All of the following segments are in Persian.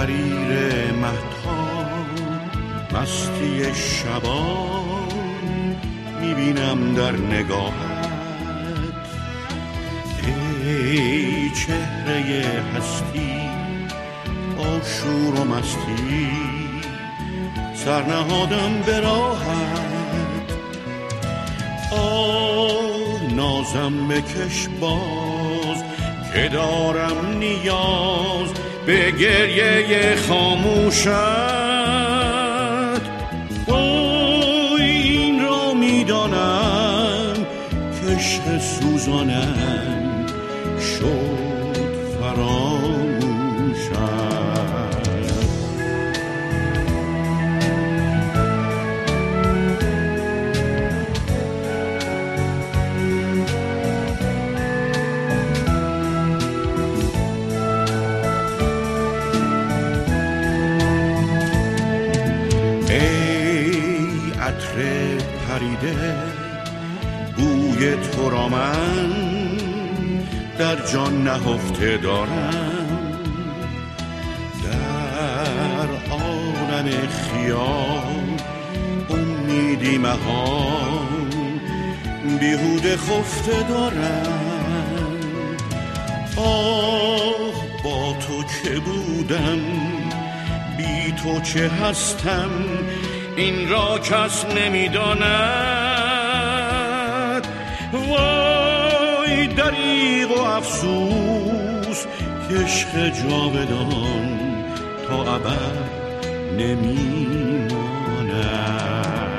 حریر مهتاب مستی شبان میبینم در نگاهت. ای چهره هستی با شور و مستی سرنهادم به راحت. نازم بکش باز که دارم نیاز به گریه خاموشت. این را میدانم که عشق سوزانم شد فراموشت. پریده بوی تو را من در جان نهفته دارم. در عالم خیال امیدی مهان بیهوده خفته دارم. با تو چه بودم بی تو چه هستم این را کس نمیداند. وای دریغ و افسوس که عشق جاودان تا ابد نمیماند.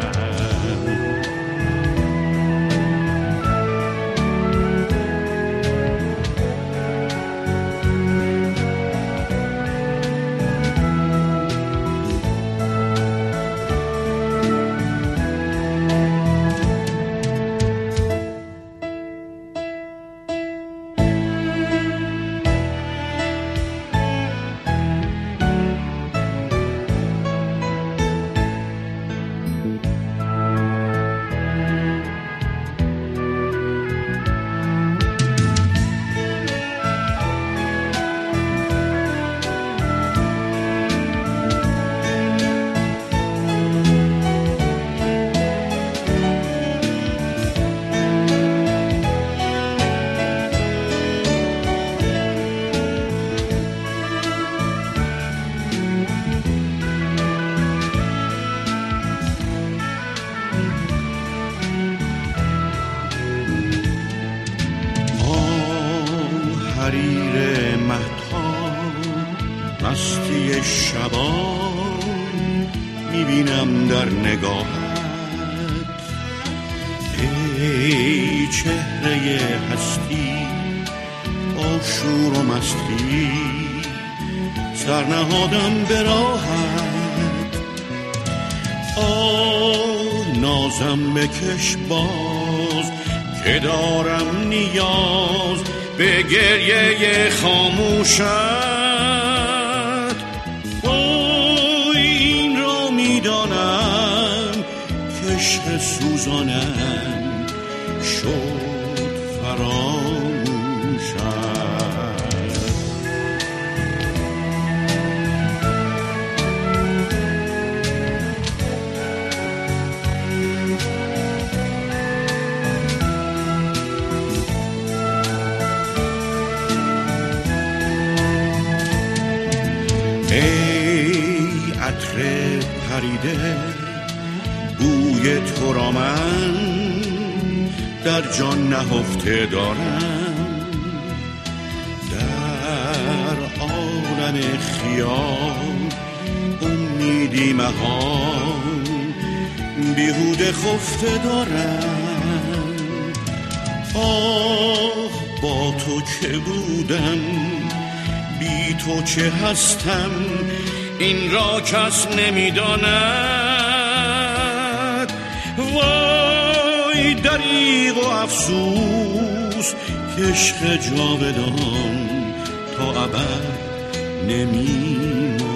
حریر مهتاب مستی شبان میبینم در نگاهت. ای چهره هستی با شور و مستی سرنهادم به راحت. نازم بکش باز که دارم نیاز به گریه خاموشت. این را میدانم که عشق سوزانم شد فراموشت. ای عطر پریده بوی تو را من در جان نهفته دارم. در عالم خیال امیدی مهان بیهوده خفته دارم. با تو چه بودم بی تو چه هستم این را کس نمیداند. وای دریغ و افسوس که عشق جاودان تا ابد نمیماند.